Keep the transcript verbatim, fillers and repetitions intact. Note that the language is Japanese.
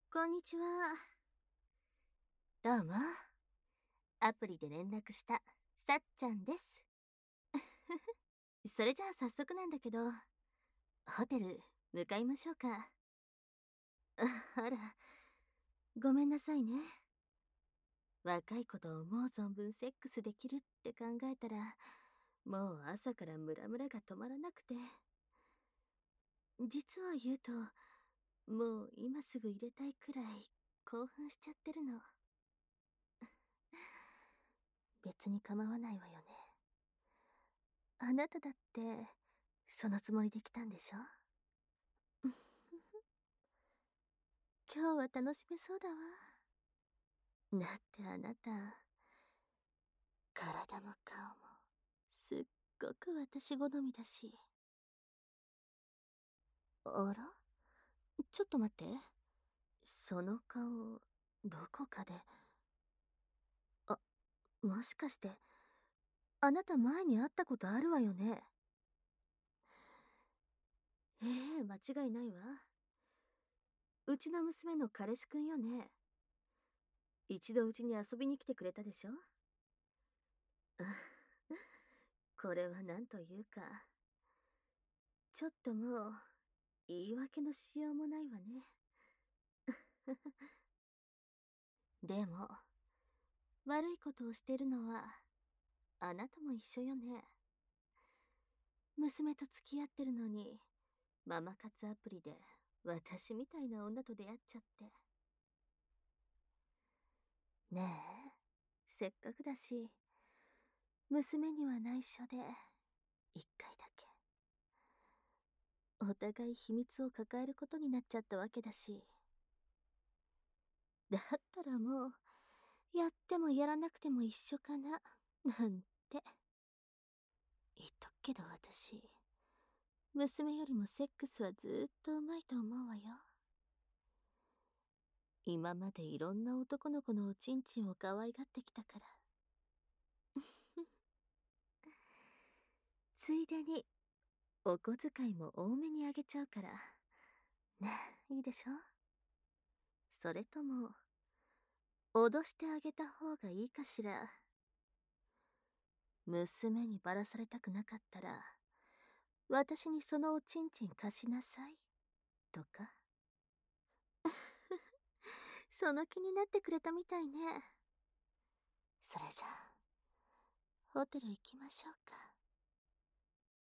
こんにちは。どうも。アプリで連絡したさっちゃんです。それじゃあ早速なんだけど、ホテル向かいましょうか。ああら、ごめんなさいね。若い子と思う存分セックスできるって考えたら、もう朝からムラムラが止まらなくて。実は言うと、もう今すぐ入れたいくらい興奮しちゃってるの。別に構わないわよね。あなただって、そのつもりで来たんでしょ？今日は楽しめそうだわ。だってあなた、体も顔も、すっごく私好みだし。あら？ちょっと待って。その顔、どこかで。あ、もしかして、あなた前に会ったことあるわよね。ええ、間違いないわ。うちの娘の彼氏くんよね。一度うちに遊びに来てくれたでしょ？これは何というか、ちょっともう、言い訳のしようもないわね。でも、悪いことをしてるのは、あなたも一緒よね。娘と付き合ってるのに、ママ活アプリで、私みたいな女と出会っちゃって。ねえ、せっかくだし、娘には内緒で、一回だけ。お互い秘密を抱えることになっちゃったわけだし。だったらもう、やってもやらなくても一緒かな、なんて。言っとくけど私、娘よりもセックスはずーっとうまいと思うわよ。今までいろんな男の子のおちんちんを可愛がってきたから。ついでに、お小遣いも多めにあげちゃうから。ねえ、いいでしょ？それとも、脅してあげた方がいいかしら。娘にばらされたくなかったら、私にそのおちんちん貸しなさい。とか。その気になってくれたみたいね。それじゃあ、ホテル行きましょうか。